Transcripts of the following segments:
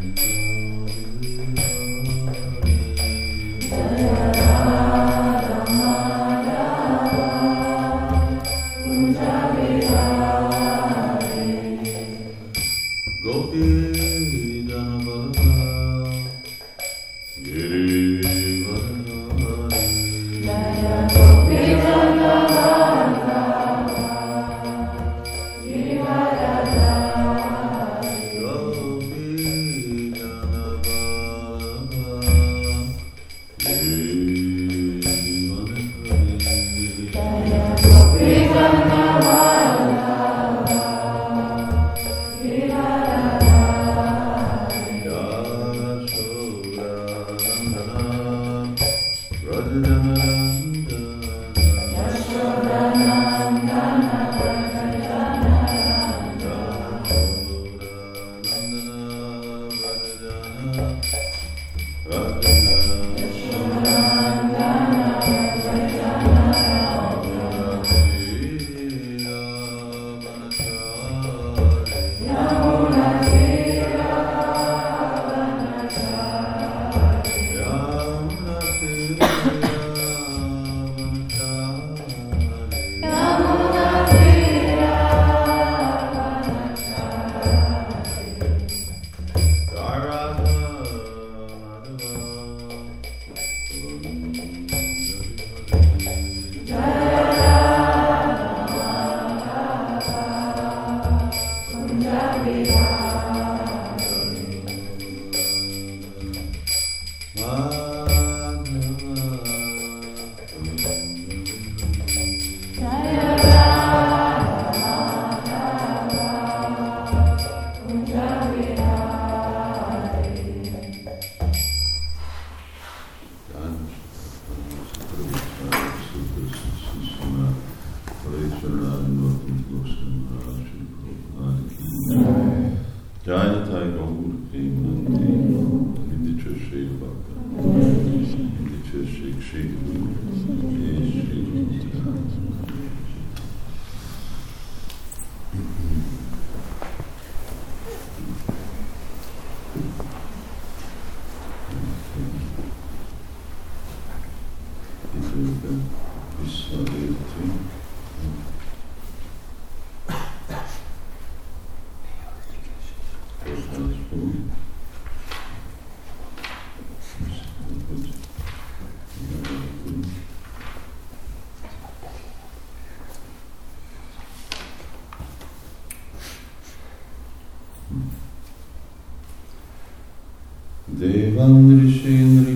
Devan Rishindri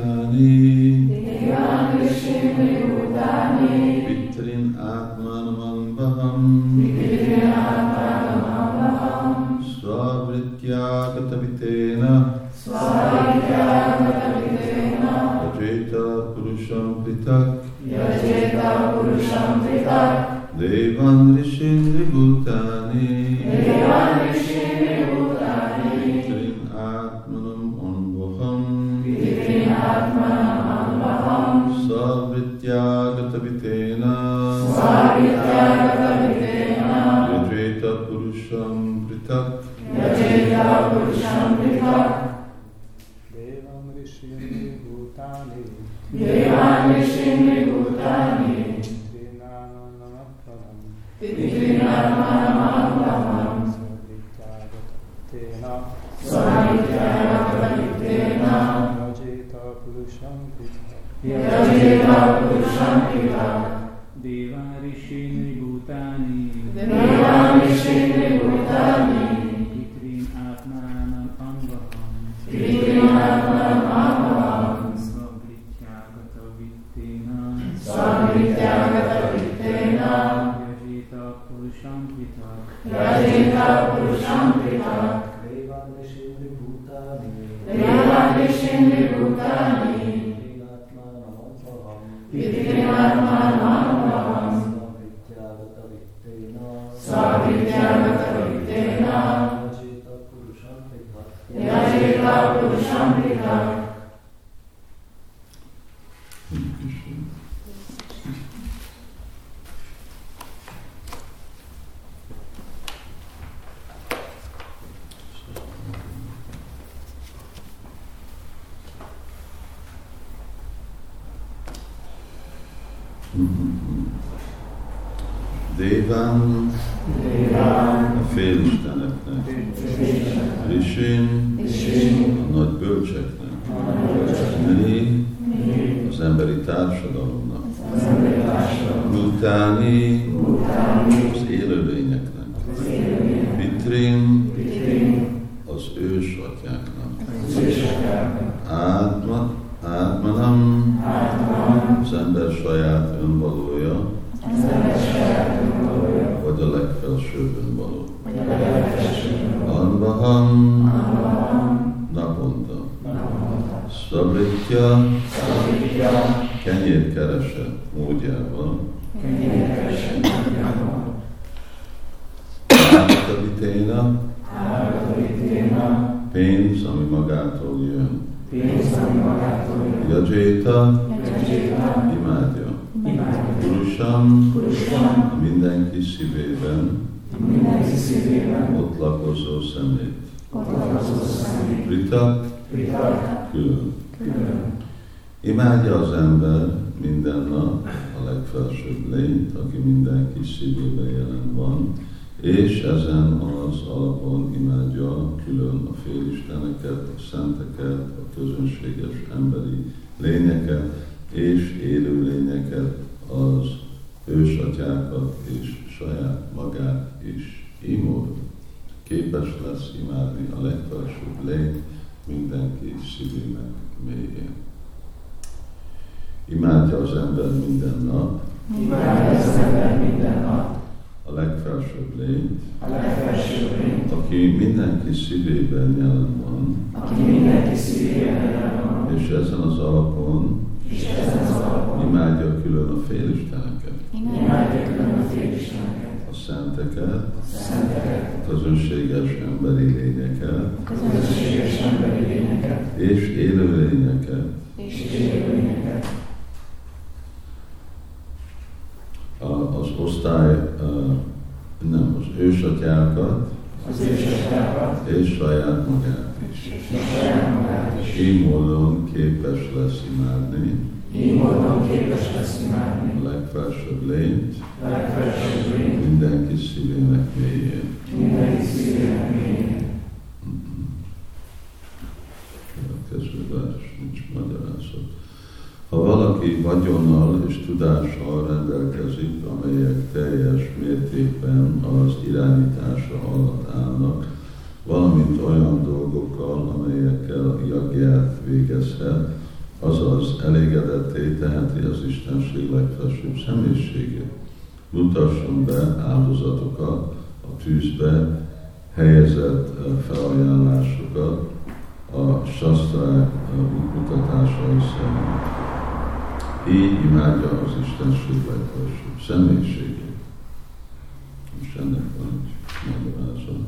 Bhutani Pitrin Atmanam Baham Svavritya Katavitena Yajeta Purusham Pritak Devan Rishindri Bhutani Savrityagatabitena Yajeta Purusham Pritak Devam Rishindri Bhutani Pitrinanam Savrityagatabitena Yajeta Purusham Pritak Devan Rishindri Bhutani Pitrin Atmanam Ambaham Savrityagatabitena Yajeta Purusham Pritak Devan Rishindri Bhutani Déván, a félisteneknek, Rishin, a nagy bölcseknek, mi, az emberi társadalomnak, Bhutáni, az élőlényeknek, Pitrin, az ősatyáknak, Átmanam, az ember saját önvalója, vagy a legfelsőbb önvaló. Anvaham, naponta. Szabritya, kenyérkerese módjával. Ártaviténa, pénz, ami magától jön. Yajéta, imádja. Purusham, mindenki szívében, ott lakozó szemét. Pritak, külön. Imádja az ember minden nap a legfelsőbb lényt, aki mindenki szívében jelen van, és ezen az alapon imádja külön a félisteneket, a szenteket, a közönséges emberi lényeket, és élő lényeket, az ősatyákat és saját magát is. Így módon képes lesz imádni a legfelsőbb lényt mindenki szívének mélyén. Imádja az ember minden nap, a legfelsőbb lényt, aki mindenki szívében jelen van, és ezen az alapon imádja külön a félisteneket, a szenteket, a közönséges emberi lényeket, és élő lényeket, az osztály, az ősatyákat, és saját magát is. Így módon képes lesz imádni a legfelsőbb lényt, mindenki szívének mélyén. Következő vers, nincs magyarázat. Ha valaki vagyonnal és tudással rendelkezik, amelyek teljes mértékben az irányítása alatt állnak, valamint olyan dolgokkal, amelyekkel jagját végezhet, azaz elégedetté teheti az Istenség legfelsőbb személyiségét. Mutasson be áldozatokat, a tűzbe helyezett felajánlásokat, a sasztrák mutatásai szerint. Így imádja az Istenség legfelsőbb személyiségét. És ennek van egy magyarázat.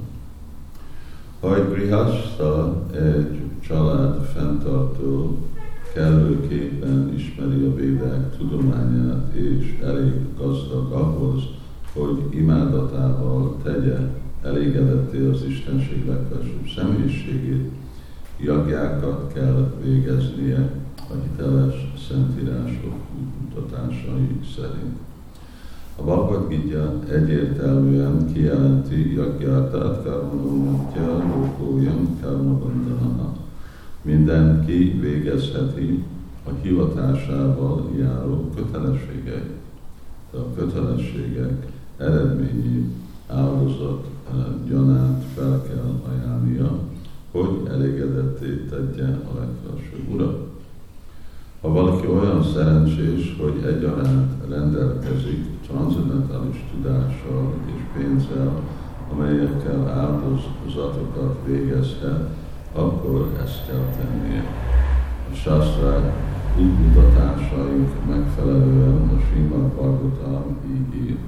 Ha egy grihaszta, egy család fenntartó kellőképpen ismeri a védák tudományát és elég gazdag ahhoz, hogy imádatával tegye elégedetté az Istenség legfelsőbb személyiségét, jagjákat kell végeznie a hiteles szentírások útmutatásai szerint. A Bhagavad Gita egyértelműen kijelenti jagjátát karmanónyatja lókójam karmabandhana. Mindenki végezheti a hivatásával járó kötelességeit. De a kötelességek eredményét áldozat gyanánt fel kell ajánlnia, hogy elégedetté tegye a legfelsőbb Urat. Ha valaki olyan szerencsés, hogy egyaránt rendelkezik transzendentális tudással és pénzzel, amelyekkel áldozatokat végezhet, akkor ezt kell tennie. A sásztrák útmutatásaink megfelelően a Srimad Bhagavatam így ír.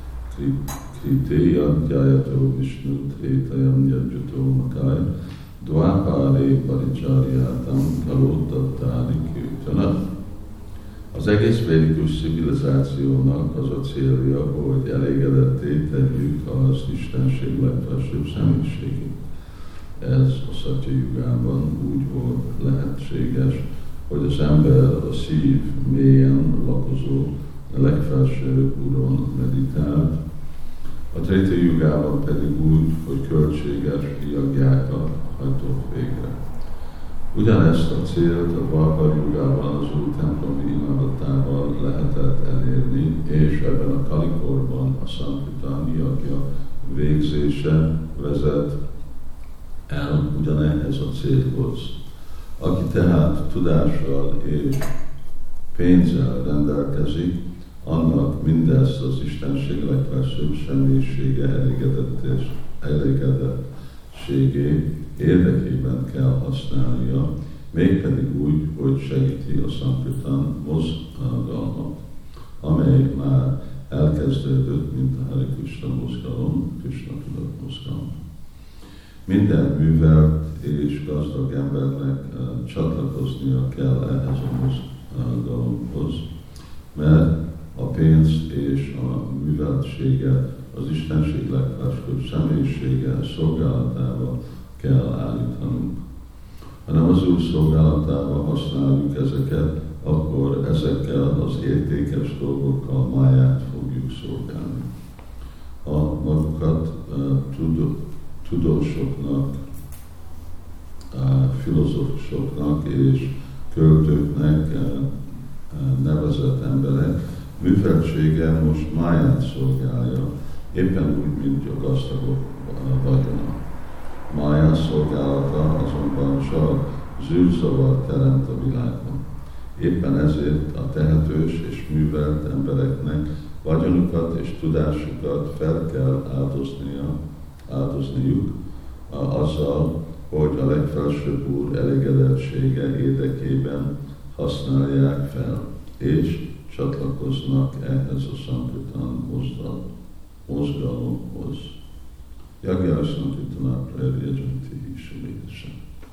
Kritéja Dhyayató Vishnu Trétajam Yajjató Makai Dvápáré Paricsárjátam Kalóttattári Kirtana. Az egész védikus civilizációnak az a célja, hogy elégedetté tegyük az Istenség legfelsőbb személyiségét. Ez a Szatya Jugában úgy volt lehetséges, hogy az ember a szív mélyen lakozó a legfelső úron meditált, a Treta Jugában pedig úgy, hogy költséges jagjákat hajtott végre. Ugyanezt a célt a Dvapar Jugában az új templomi imádatával lehetett elérni, és ebben a Kalikorban a Sankirtan jagja végzése vezet el ugyanehhez a célhoz. Aki tehát tudással és pénzzel rendelkezik, annak mindezt az Istenség legfelsőbb személyisége elégedettségé érdekében kell használnia, mégpedig úgy, hogy segíti a Sankirtan mozgalmat, amely már elkezdődött, mint a Hare Krishna mozgalom, Krishna tudat mozgalom. Minden művelt és gazdag embernek csatlakoznia kell ehhez a mozgalomhoz, mert a pénz és a műveltsége az Istenség legfelsőbb személyisége szolgálatába kell állítanunk. Ha nem az Úr szolgálatába használjuk ezeket, akkor ezekkel az értékes dolgokkal máját fogjuk szolgálni. A magukat tudósoknak, filozófusoknak és költőknek nevezett emberek műveltsége most máját szolgálja, éppen úgy, mint a gazdagok vagyona. Mája szolgálata azonban csak zűrzavar teremt a világban. Éppen ezért a tehetős és művelt embereknek vagyonukat és tudásukat fel kell áldozniuk azzal, hogy a legfelsőbb Úr elégedettsége érdekében használják fel, és csatlakoznak ehhez a Sankirtan mozgalomhoz. Jagya Sankirtana Prarya Janti Ishavedasa.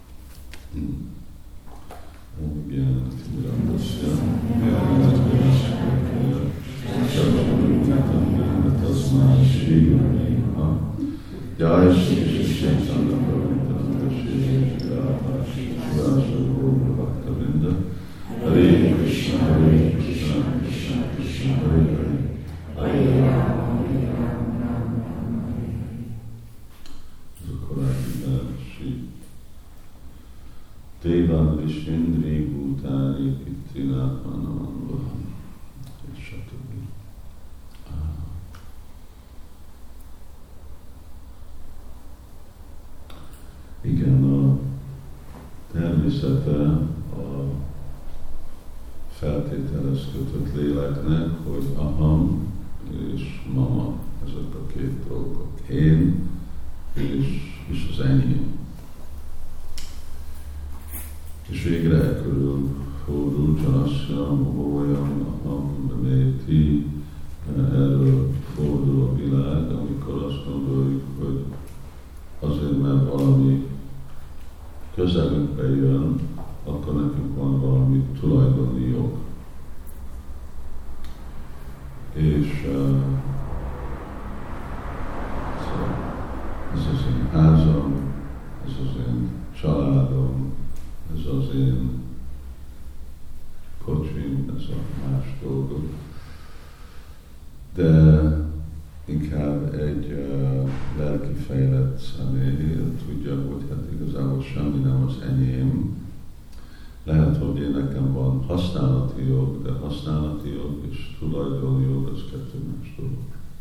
Jai Shri Krishna Hare Krishna, Hare Krishna, Krishna Krishna, Hare Hare, Hare Rama, Hare Rama, Rama Rama. Ez a korábbi verség. Devan Vishindri Bhutani Pitrinatmanamandva, és stb. Igen, a természete a feltételezkötött léleknek, hogy aham és mama, ezek a két dolgok. Én és az enyém. És végre körül fordul Janasya, Mohoyam, aham, Méti, erről fordul a világ, amikor azt gondoljuk, hogy azért, mert valami közelünkbe jön, akkor nekünk van valami tulajdoni jog. És ez az én házam, ez az én családom, ez az én kocsim, ez a más dolgok. De inkább egy lelkifejlett személy tudja, hogy hát igazából semmi nem az enyém. Lehet, hogy én nekem van használati jog, de használati jog és tulajdoni jog az kettő más dolog.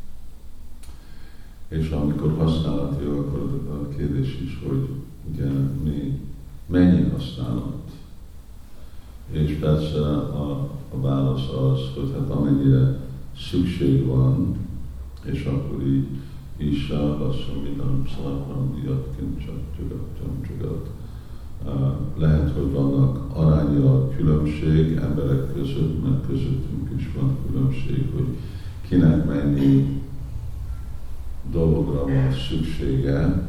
És amikor használati jog, akkor a kérdés is, hogy ugye mennyi használat. És persze a válasz az, hogy hát amennyire szükség van, és akkor így Isha, Vasamidam, Szalapam, Jatkin, Csagat. Lehet, hogy vannak arányilag különbség emberek között, mert közöttünk is van különbség, hogy kinek mennyi dologra van szüksége.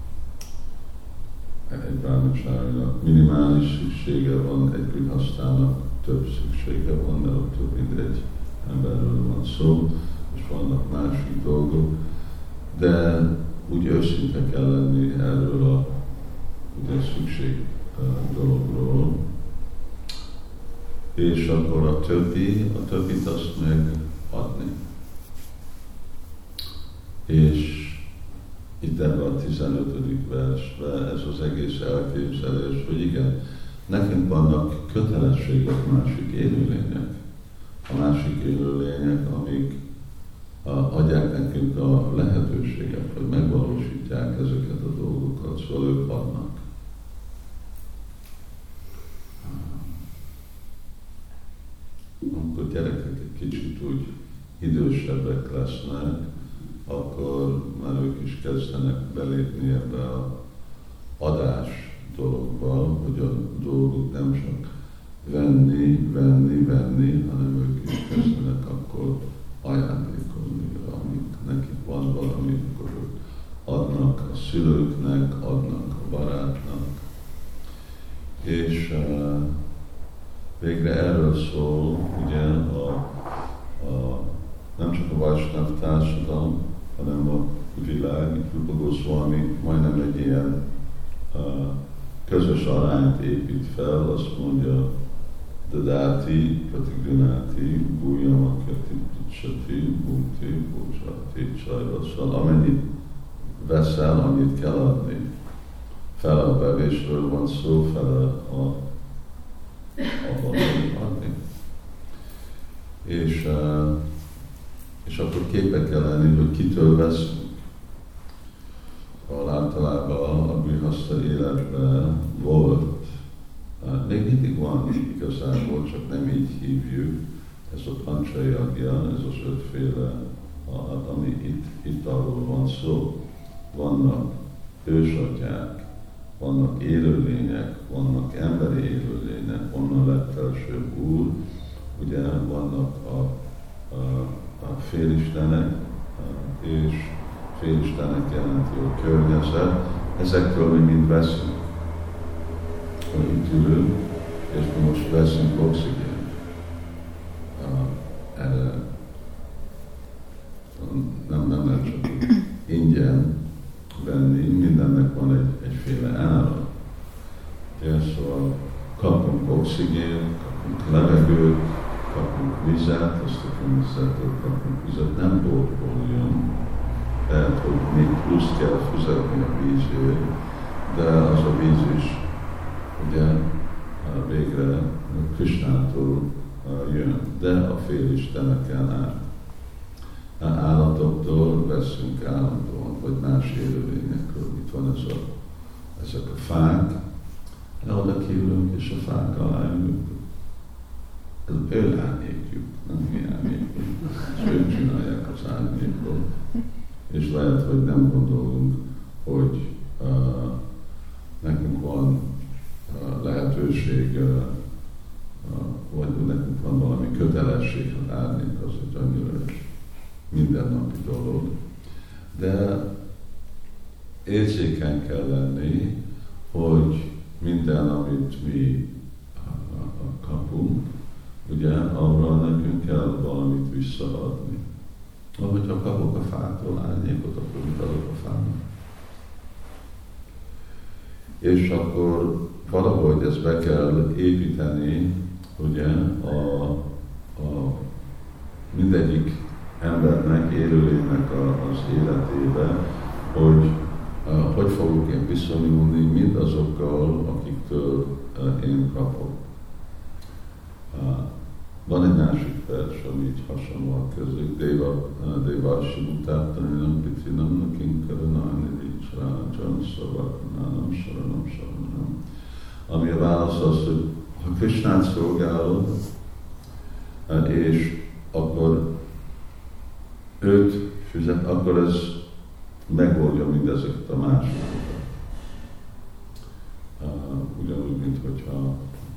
Egy brahmacsárinak minimális szüksége van, egy grihasztának több szüksége van, mert ott több mint egy emberről van szó, és vannak másik dolgok, de úgy őszinte kell lenni erről a ugye, szükség dologról, és akkor a többit azt meg adni. És itt ebben a 15. versben ez az egész elképzelés, hogy igen, nekünk vannak kötelességek másik élőlények. A másik élőlények, amik adják nekünk a lehetőséget, hogy megvalósítják ezeket a dolgokat, szóval ők adnak. Amikor gyerekek egy kicsit úgy idősebbek lesznek, akkor már ők is kezdenek belépni ebbe a adás dologba, hogy a dolgok nem csak venni, hanem ők is kezdenek akkor ajándékolni, amik nekik van valami, akkor ők adnak a szülőknek, adnak a barátnak. És végre erről szól, ugye, nem csak a Vaisnav társadalom, hanem a világ, Rupa Goswami majdnem egy ilyen közös arányt épít fel, azt mondja, Dadati, Pratigunati, Guyamakati, Picsati, Bhukti, Bhujati, Csajvasszal, amennyit veszel, annyit kell adni. Fele a bevésről van szó, fele a adni. És akkor képbe kell lenni, hogy kitől veszünk. Általában a grihaszta életben volt, még mindig van igazából, csak nem így hívjuk, ez a pancsajagja, ez az 5 ami itt arról van szó. Vannak ősatyák, vannak élőlények, vannak emberi élőlények, onnan legfelsőbb úr, ugye vannak a félistenek, és félistenek jelenti a környezet, ezektől mi mind veszünk. Itt ülünk, és mi most veszünk oxigént. Erre nem lehet csak ingyen venni, mindennek van egyféle ára. Szóval kapunk oxigént, kapunk levegőt, kapunk vizet, azt a természetből kapunk vizet, nem boltból jön, lehet, hogy még plusz kell fizetni a vízért, de az a víz is ugye végre Krishnától jön, de a félisteneken át. Állatoktól veszünk állandóan, vagy más élőlényekről. Itt van ezek a fák, oda kiülünk, és a fák alá ülünk. Ő árnyékjuk, nem mi árnyékjuk. És ők csinálják az árnyékot. És lehet, hogy nem gondolunk, hogy nekünk van lehetőség, vagy nekünk van valami kötelesség, az árnyék az egy annyira mindennapi dolog. De érzékeny kell lenni, hogy minden, amit mi kapunk, ugye, arra nekünk kell valamit visszaadni. Hogyha kapok a fától árnyékot, akkor mit adok a fának? És akkor valahogy ezt be kell építeni, ugye, a mindegyik embernek, élőlénynek az életébe, hogy fogok én viszonyulni mindazokkal, akiktől én kapok. Van egy másik vers, ami így hasonlóan közük, Deva Simutátanam Pitinam Kinkaranani Vicsrájan Szavakanánam Saranam. Ami a válasz az, hogy ha Krishnát szolgálod, és akkor őt fizet, akkor ez megoldja mindezeket a másokat. Ugyanúgy, mint hogyha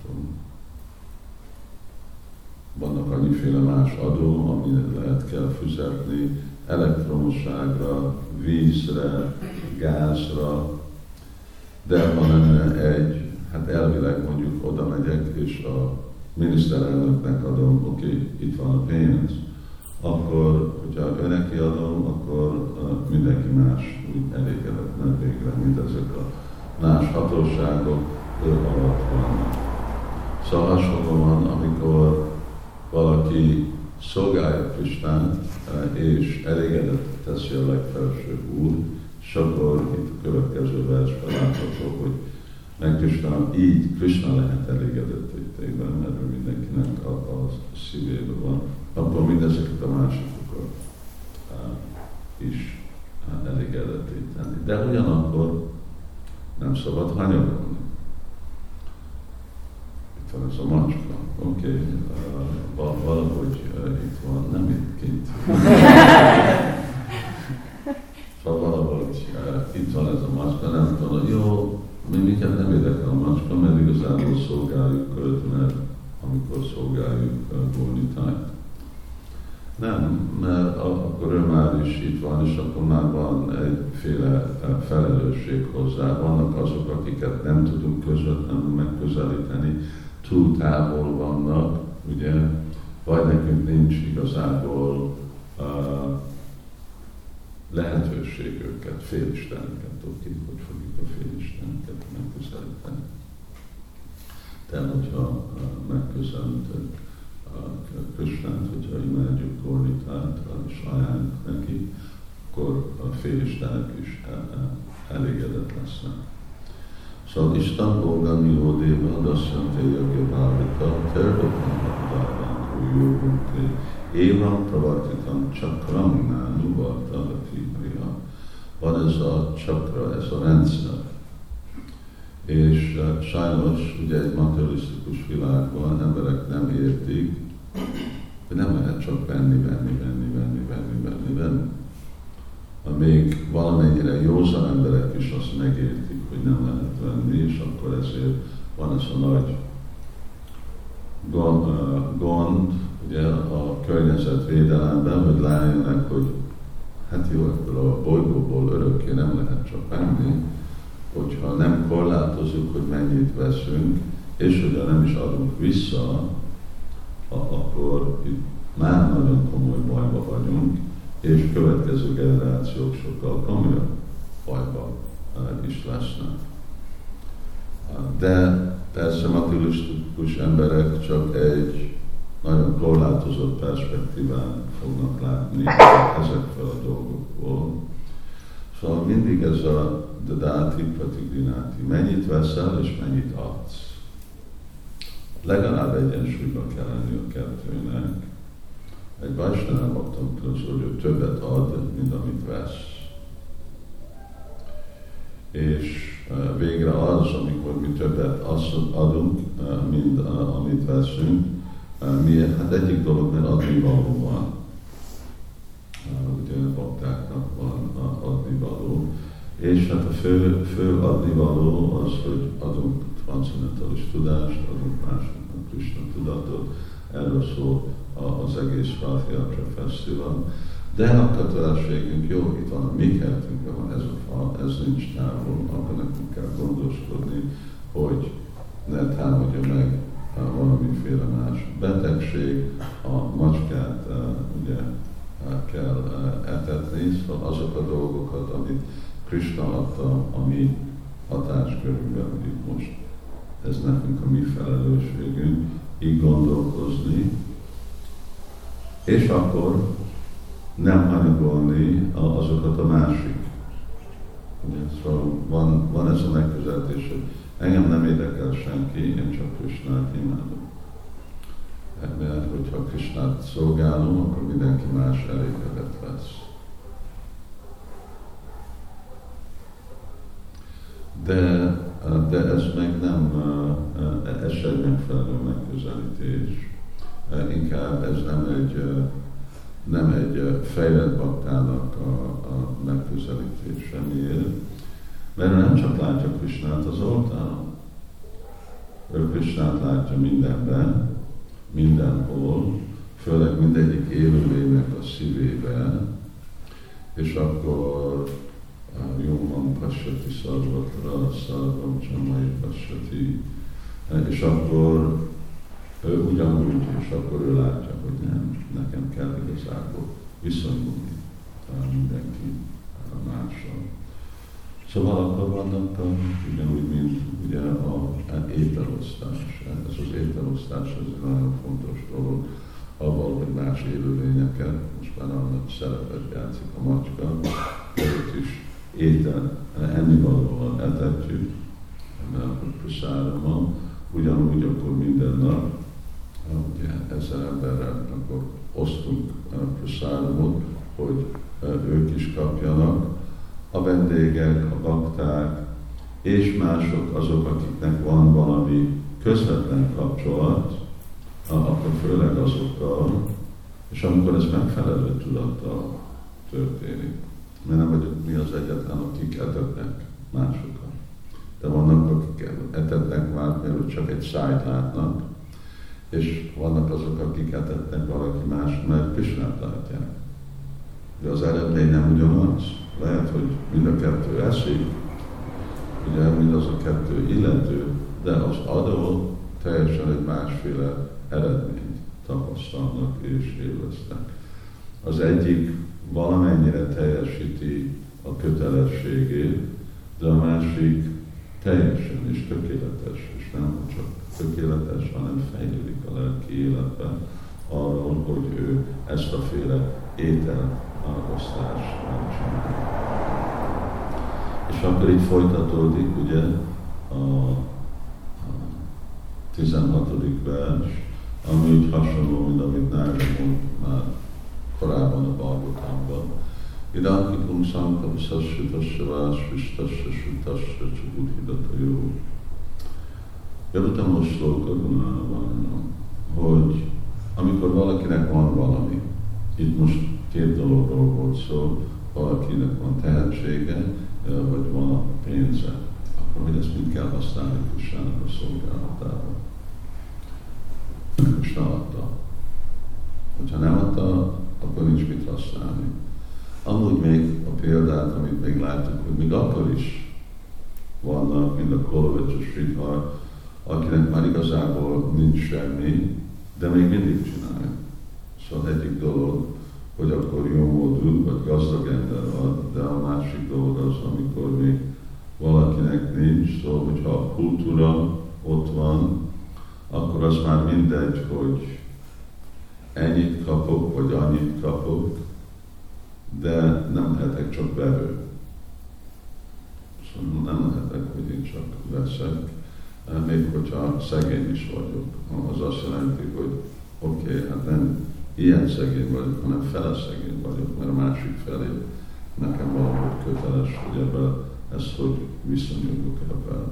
vannak annyiféle más adó, amit lehet kell fizetni, elektromosságra, vízre, gázra, de ha lenne hát elvileg mondjuk oda megyek, és a miniszterelnöknek adom, oké, itt van a pénz, akkor, hogyha ő neki adom, akkor mindenki más úgy elégedett végre, mint ezek a más hatóságok ő alatt vannak. Szóval hasonlóan, amikor valaki szolgálja Krisnát, és elégedett teszi a legfelsőbb úr, és akkor itt a következő versben látható, hogy meg Krishna lehet elégedett tényben, mert ő mindenkinek a szívében van, akkor mindezeket a másikokat is elégedetté tenni. De ugyanakkor nem szabad hanyagolni. Itt van ez a macska. Oké, valahogy itt van, nem itt kint. Szóval valahogy itt van ez a macska, nem tudom, jó, minket nem érdekel a macska, mert igazából szolgáljuk őt, mert amikor szolgáljuk Gaura-nitájt. Nem, mert akkor ő már is itt van, és akkor már van egyféle felelősség hozzá. Vannak azok, akiket nem tudunk közvetlenül megközelíteni, túl távol vannak, ugye, vagy nekünk nincs igazából lehetőség őket, félisteneket, tudjuk, hogy fogjuk a félisteneket megközelíteni. De hogyha megközelítünk Krisnát, hogyha imádjuk Gaura-nitájt, és ajánljuk neki, akkor a félistenek is elégedett lesznek. Szóval Isten Boga Nilódéva, Dasszante Jagya Bhávita, Tervapana Újjógunté, Évam Pravartitam Csakram Nánu Vartavati Priya. Van ez a csakra, ez a rendszer. És sajnos ugye egy materialisztikus világban emberek nem értik, hogy nem lehet csak venni. Még valamennyire józan emberek is azt megértik, hogy nem lehet venni, és akkor ezért van ez a nagy gond ugye, a környezetvédelemben, hogy rájönnek, hogy hát jó, ebből a bolygóból örökké nem lehet csak venni, hogyha nem korlátozunk, hogy mennyit veszünk, és hogyha nem is adunk vissza, akkor itt már nagyon komoly bajba vagyunk, és következő generációk sokkal komolyabb bajba is lesznek. De persze materialisztikus emberek csak egy nagyon korlátozott perspektíván fognak látni ezekkel a dolgokból. Szóval mindig ez a dadáti, pratigrináti. Mennyit veszel és mennyit adsz. Legalább egyensúlyban kell lenni a kettőnek. Egy Vaishnava baktam közül, hogy ő többet ad, mint amit vesz. És végre az, amikor mi többet adunk, mint amit veszünk, miért? Hát egyik dolog, mert adnivaló van. Ugye baktáknak van adnivaló. És hát a fő adnivaló az, hogy adunk transzendentális tudást, adunk másoknak Krishna tudatot, erről szól az egész Rathjatra Fesztivál. De a kötelességünk, jó, itt van a mi kertünkben van ez a fa, ez nincs távol, akkor nekünk kell gondoskodni, hogy ne támadja meg valamiféle más betegség, a macskát ugye kell etetni, szóval azok a dolgokat, amit Krishna adta a mi hatáskörünkben, itt most ez nekünk a mi felelősségünk, így gondolkozni, és akkor nem hanyagolni azokat a másik. Ugye, szóval van ez a megközelítés, hogy engem nem érdekel senki, én csak Krisnát imádom. Mert hogyha Krisnát szolgálom, akkor mindenki más elégedett lesz. De ez meg nem, ez sem megfelelő megközelítés. Inkább ez nem egy fejlett baktának a megközelítése. Miért? Mert ő nem csak látja Krisnát az oltáron. Ő Krisnát látja mindenben, mindenhol, főleg mindegyik élőlénynek a szívében, és akkor Jóman Pasyati Szarvatra, Szarvam Csamai Pasyati, és akkor ő ugyanúgy, és akkor ő látja, hogy nem, nekem kell igazából viszonyulni mindenki mással. Szóval akkor vannak ugyanúgy, mint ugye ételosztás. Ez az ételosztás ez egy nagyon fontos dolog, avval, hogy más élőlényeket, most már annak szerepet játszik a macska, őt is ennivalóval etetjük, mert prasádama, ugyanúgy akkor minden nap, ugye 1000 emberrel akkor osztunk prasádamot, hogy ők is kapjanak, a vendégek, a bakták, és mások azok, akiknek van valami közvetlen kapcsolat, akkor főleg azokkal, és amikor ez megfelelő tudattal történik. Mert nem vagyok mi az egyetlen, akik etetnek másokat. De vannak, akik etetnek már, mert csak egy szájt látnak, és vannak azok, akik etetnek valaki más, mert Krishnát látják. De az eredmény nem ugyanaz. Lehet, hogy mind a kettő eszik, ugye mind az a kettő illető, de az adó teljesen egy másféle eredményt tapasztalnak és élveznek. Az egyik valamennyire teljesíti a kötelességét, de a másik teljesen és tökéletes, és nem csak tökéletes, hanem fejlődik a lelki életben arról, hogy ő ezt a féle ételosztást csinálja. És akkor itt folytatódik ugye a 16. vers, ami úgy hasonló, mint amit Nárda mond már korábban a Bhagavatamban. Idákitum sankam sassutassa vásvistassa sutassa csubudhidata jó. Jöttem a slóka Gunában, hogy amikor valakinek van valami, itt most két dologról volt szó, valakinek van tehetsége, vagy van a pénze, akkor hogy ezt mind kell használni Krisnának a szolgálatában. Krishna adta. Hogyha nem adta, akkor nincs mit használni. Amúgy még a példát, amit még láttuk, hogy még akkor is vannak, mint a Kolovics, a Sridhar, akinek már igazából nincs semmi, de még mindig csinálja. Szóval egyik dolog, hogy akkor jó módú, vagy gazdag ember van, de a másik dolog az, amikor még valakinek nincs, szóval hogyha a kultúra ott van, akkor az már mindegy, hogy ennyit kapok, vagy annyit kapok, de nem lehetek csak vevő. Szóval nem lehetek, hogy én csak veszek, még hogyha szegény is vagyok. Az azt jelenti, hogy oké, hát nem ilyen szegény vagyok, hanem fele szegény vagyok, mert a másik felé nekem valahogy köteles, hogy ebben ezt hogy viszonyuljuk ebben.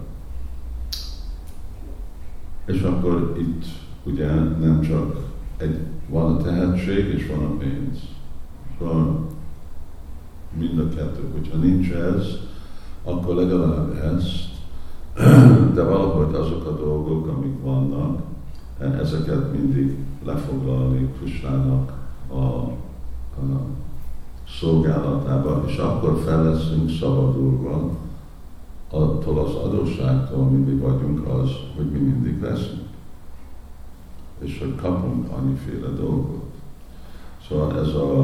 És akkor itt ugye nem csak van a tehetség és van a pénz. Szóval mind a kettő. Hogyha nincs ez, akkor legalább ezt, de valahogy azok a dolgok, amik vannak, ezeket mindig lefoglalni Krishnának a szolgálatába, és akkor fel leszünk szabadulva attól az adósságtól, mi vagyunk az, hogy mi mindig veszünk. És hogy kapunk annyiféle dolgot. Szóval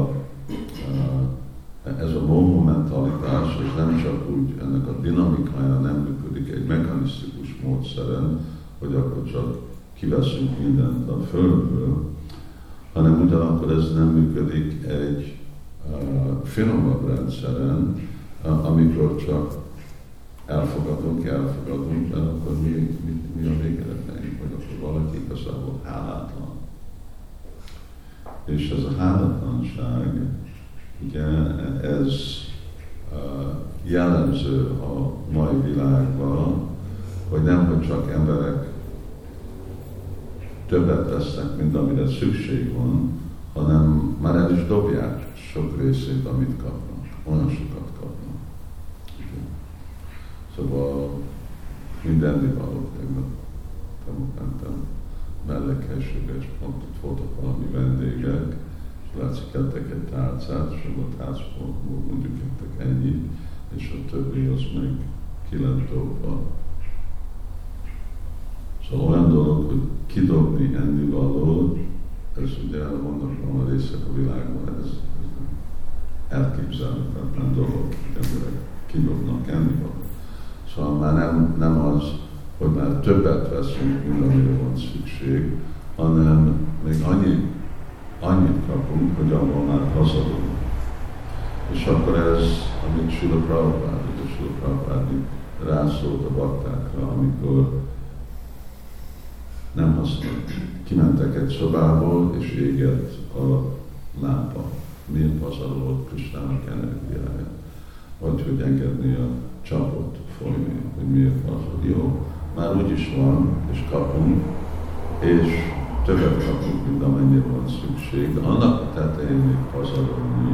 ez a momentalitás, ez nem csak úgy, ennek a dinamikája nem működik egy mechanisztikus módszeren, hogy akkor csak kiveszünk mindent a Földből, hanem ugyanakkor ez nem működik egy finomabb rendszeren, amikor csak elfogadunk, mert akkor mi a végeredmény, vagy akkor valaki igazából hálátlan. És ez a hálátlanság, ugye ez jellemző a mai világban, hogy nem, hogy csak emberek többet tesznek, mint amire szükség van, hanem már el is dobják sok részét, amit kapnak. Olyan sokat kapnak. Szóval mindenni valók, mentem mellékhelységbe, és pont ott voltak valami vendégek, és látszik, ettek egy tálcát, és a tálcból mondjuk ettek ennyi, és a többi az meg ki lett dobva. Szóval olyan dolog, hogy kidobni ennivalót, ez ugye vannak a részek a világban, ez elképzelhetetlen dolog, hogy emberek kidobnak ennivalót. Szóval már nem az, hogy már többet veszünk, mint amire van szükség, hanem még annyit kapunk, hogy abban már hazadunk. És akkor ez, amit Srila Prabhupád rászólt a baktákra, amikor nem használnak. Kimentek egy szobából, és égett a lámpa. Miért pazarolott Krisnának energiáját? Vagy hogy engedni a csapot folyni, hogy miért pazarol. Jó, már úgyis van, és kapunk, és többet kapunk, mint amennyire van szükség, de annak a tetején még pazarolni.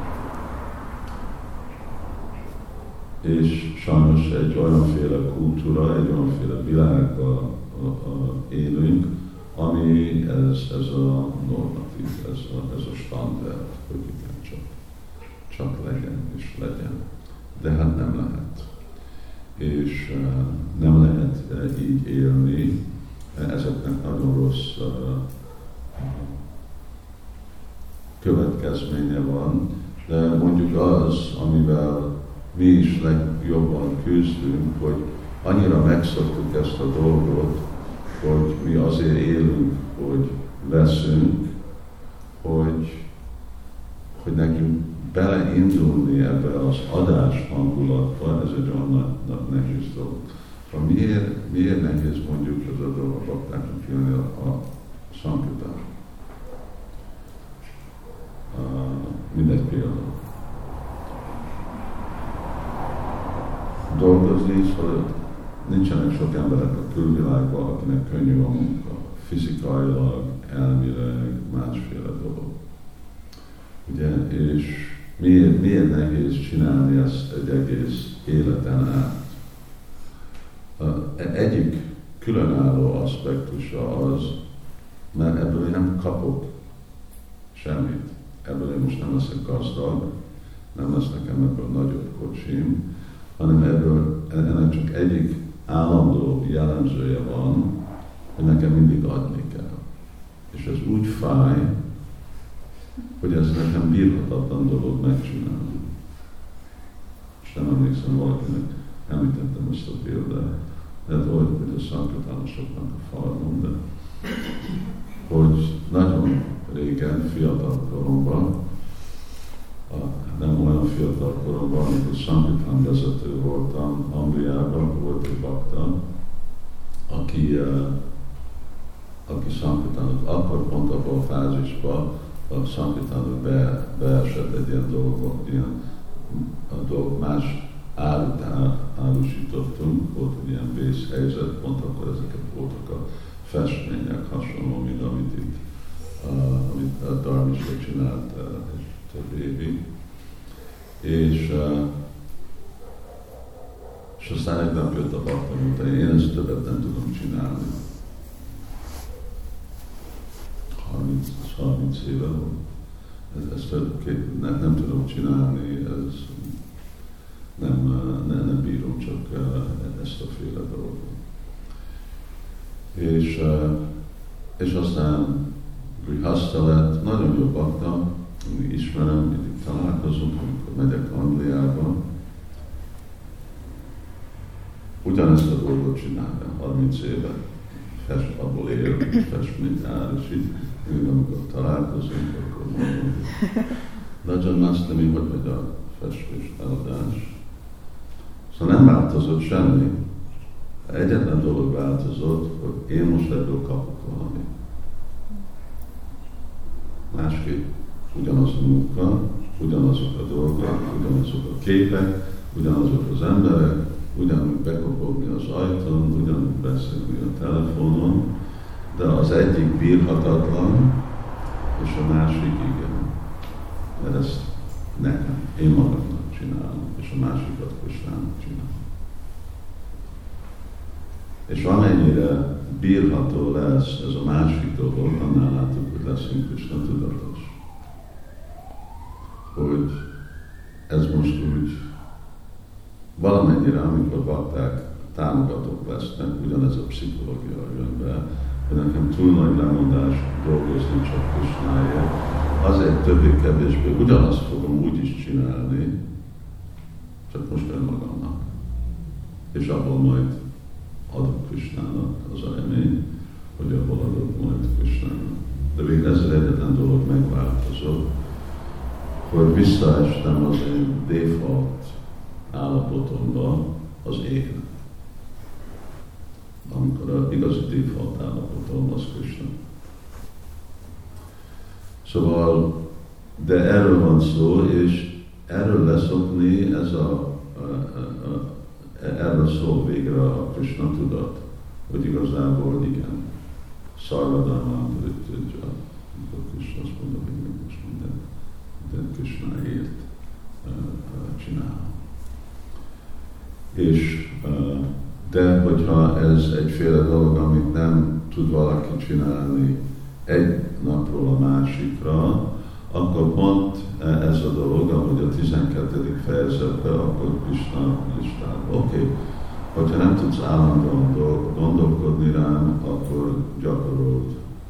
És sajnos egy olyanféle kultúra, egy olyanféle világban élünk, ami ez a normatív, ez a standard, hogy igen, csak legyen és legyen. De hát nem lehet. És nem lehet így élni, ezeknek nagyon rossz következménye van, de mondjuk az, amivel mi is legjobban küzdünk, hogy annyira megszoktuk ezt a dolgot, hogy mi azért élünk, hogy veszünk, hogy nekünk beleindulni ebbe az adás hangulatba, ez egy olyan nehéz dolog. Miért nehéz mondjuk ez a dolog a baktáknak jönni a szankritán? Mindegy példa. Dolgozni, szóval nincsenek sok emberek a külvilágban, akinek könnyű a munka, fizikailag, elmileg, másféle dolog. Ugye, és miért nehéz csinálni ezt egy egész életen át? Egyik különálló aspektusa az, mert ebből én nem kapok semmit. Ebből én most nem leszek gazdag, nem lesz nekem ebből nagyobb kocsim, hanem ebből ennek csak egyik állandó jellemzője van, hogy nekem mindig adni kell. És ez úgy fáj, hogy ez nekem bírhatatlan dolog megcsinálni. És nem emlékszem, valakinek említettem ezt a példát, mert olyan, hogy a szankritánosoknak a farmon, de hogy nagyon régen, fiatal koromban, nem olyan fiatal koromban, amikor szankritán vezető voltam, Angliában volt egy bakta, aki szankritánot, akkor pont abban a fázisban a szankritánot beesett egy ilyen dolog, más árut árusítottunk, volt egy ilyen vészhelyzet, pont akkor ezeket voltak a festmények hasonló, mint amit itt, amit a Dharmisra csinált több évig. És aztán egy nap jött a bakta, mondta, én ezt többet nem tudom csinálni. 30 éve volt. Ezt nem tudom csinálni, ez nem bírom csak ezt a féle dolgot. És aztán Grihastha lett, nagyon jó bakta, ismerem, mindig találkozunk, amikor megyek Angliába. Ugyanezt a dolgot csinálja 30 éve, abból él, festményt árusít, mindig amikor találkozunk, akkor mondom, Rajan Mastami, hogy megy a festmés eladás. Szóval nem változott semmi. Egyetlen dolog változott, hogy én most ebből kapok valamit. Másképp ugyanaz a munka, ugyanazok a dolgok, ugyanazok a képek, ugyanazok az emberek, ugyanúgy bekopogni az ajtón, ugyanúgy beszélni a telefonon, de az egyik bírhatatlan, és a másik igen. Mert ezt nekem, én magamnak csinálom, és a másikat Krisnának csinálom. És amennyire bírható lesz ez a másik dolog, annál látjuk, hogy leszünk Krishna tudatos. Hogy ez most úgy valamennyire, amikor bakták, támogatók lesznek, ugyanez a pszichológia jön be, hogy nekem túl nagy lemondás dolgozni csak Krishnáért, azért többé-kevésbé ugyanazt fogom úgy is csinálni, csak most önmagamnak. És abból majd adok Krishnának, az a remény, hogy abból adok majd Krishnának. De végül ezzel egyetlen dolog megváltozott, hogy visszaestem az én default állapotomba az égnek. Amikor az igazi default állapotom az Krishna. Szóval, de erről van szó, és erről leszokni, erről szól végre a Krishna tudat, hogy igazából igen, szarvadalmán tudja, amikor Krishna azt mondja, hogy még most mindent Krishnáért csinál. És de hogyha ez egyféle dolog, amit nem tud valaki csinálni egy napról a másikra, akkor pont ez a dolog, ahogy a 12. fejezetben, akkor Krishna listál. Oké, hogyha nem tudsz állandóan gondolkodni rám, akkor gyakorold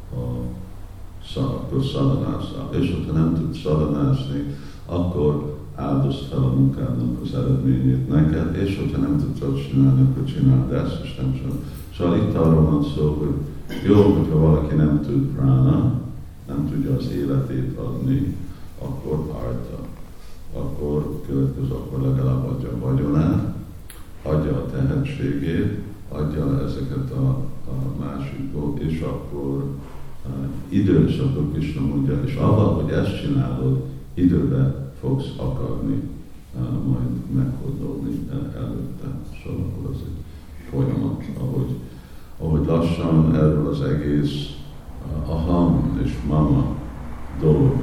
akkor szadanázzál. És hogyha nem tudsz szadanázni, akkor áldozd fel a munkádnak az eredményét neked, és hogyha nem tudsz azt csinálni, akkor csináld ezt, és nem csinálod. Szóval itt arról van szó, hogy jó, hogyha valaki nem tud prána, nem tudja az életét adni, akkor párta. Akkor következő, akkor legalább adja a vagyonát, adja a tehetségét, adja ezeket a másikok, és akkor időszakok is mondja, és avval, hogy ezt csinálod, időben fogsz akarni majd meghódolni előtte. Szóval akkor az egy folyamat, ahogy lassan erről az egész aham és mama dolog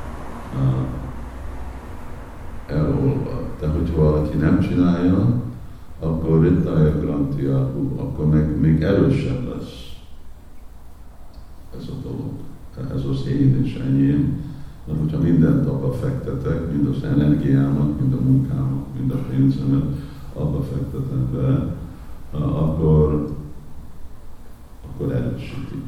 elolvad. De hogyha valaki nem csinálja, akkor Rittaya Grantiyahu, akkor még erősebb lesz ez a dolog. Ez az én és enyém. Mert hogyha mindent abba fektetek, mind az energiámat, mind a munkámat, mind a pénzemet abba fektetem be, akkor erősíti.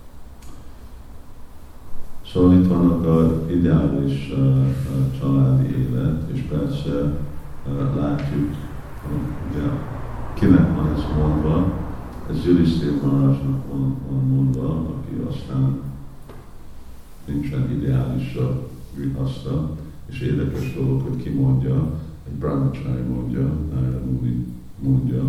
Szóval itt vannak az ideális családi élet, és persze látjuk, ugye, kinek van ez mondva, ez Yudhiszthira Maharajnak van mondva, aki aztán nincsen ideálisabb grihaszta, és érdekes dolog, hogy ki mondja, egy brahmachari mondja, Narada Muni mondja,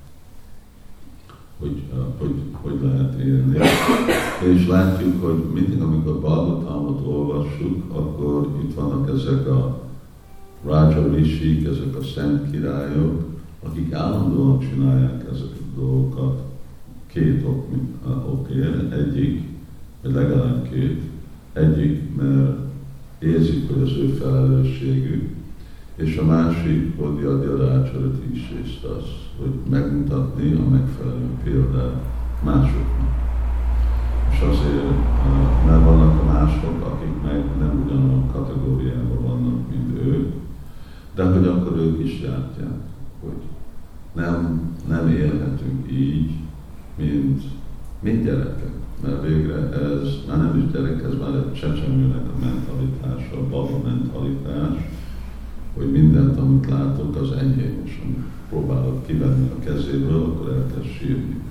hogy lehet élni. És látjuk, hogy mindig, amikor Bhagavatamot olvassuk, akkor itt vannak ezek a Raja Rishik, ezek a szent királyok, akik állandóan csinálják ezeket a dolgokat két okért. Egyik, vagy legalább két. Egyik, mert érzik, hogy az ő felelősségük, és a másik, hogy adja rácsolat is, és az, hogy megmutatni a megfelelő példát másoknak. És azért, mert vannak a mások, akik meg nem ugyanolyan kategóriában vannak, mint ők, de hogy akkor ők is látják, hogy nem élhetünk így, mint gyerekek. Mert végre ez már nem is gyerek, ez már egy csecsemőnek a mentalitás, a baba mentalitás, hogy mindent, amit látok, az enyém, és amit próbálok kivenni a kezéből, akkor elkezd sírni.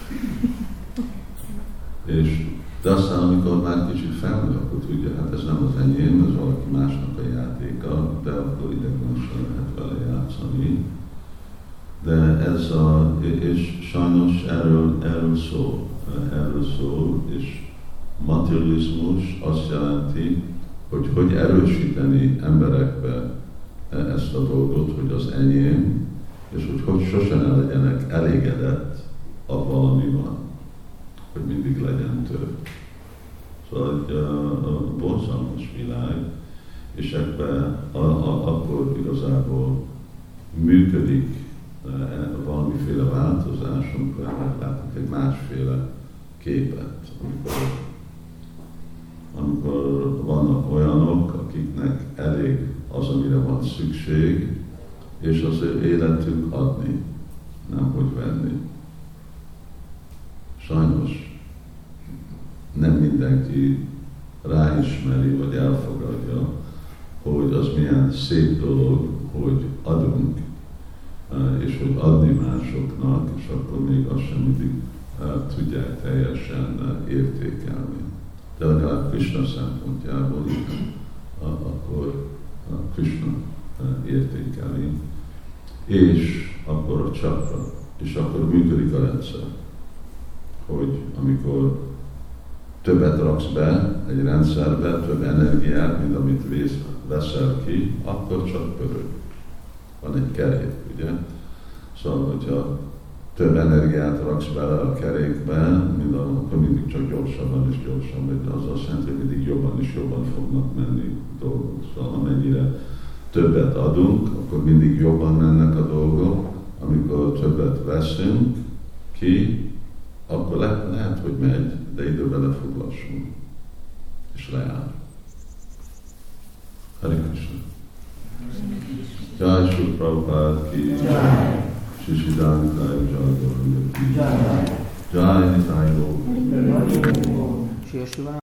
De aztán, amikor már kicsit felnő, akkor tudja, hát ez nem az enyém, ez valaki másnak a játéka, de akkor idegenesen lehet vele játszani. De ez és sajnos erről szól, és materializmus azt jelenti, hogy erősíteni emberekbe ezt a dolgot, hogy az enyém, és hogy sosem legyenek elégedett avval, ami van, hogy mindig legyen több. Szóval a borzalmas világ, és ebben akkor igazából működik valamiféle változás, amikor látunk egy másféle képet, amikor vannak olyanok, akiknek elég az, amire van szükség, és az ő életük adni, nem hogy venni. Sajnos nem mindenki ráismeri, vagy elfogadja, hogy az milyen szép dolog, hogy adunk, és hogy adni másoknak, és akkor még azt sem mindig tudják teljesen értékelni. De legalább Krishna szempontjából akkor Krishna értékeli, és akkor a csakra, és akkor működik a rendszer, hogy amikor többet raksz be egy rendszerbe, több energiát, mint amit veszel ki, akkor csak pörög. Van egy kerék, ugye? Szóval, hogyha több energiát raksz bele a kerékbe, akkor mindig csak gyorsabban és gyorsabban, de az azt jelenti, hogy mindig jobban és jobban fognak menni dolgok. Szóval amennyire többet adunk, akkor mindig jobban mennek a dolgok, amikor többet veszünk ki, akkor lehet, hogy megy, de időben le fog lassulni, és leáll. Hare Krishna. Jai Shri Prabhupada ki Jai, Shri Siddhanta Jai Jai, Jai Nitai Gaur.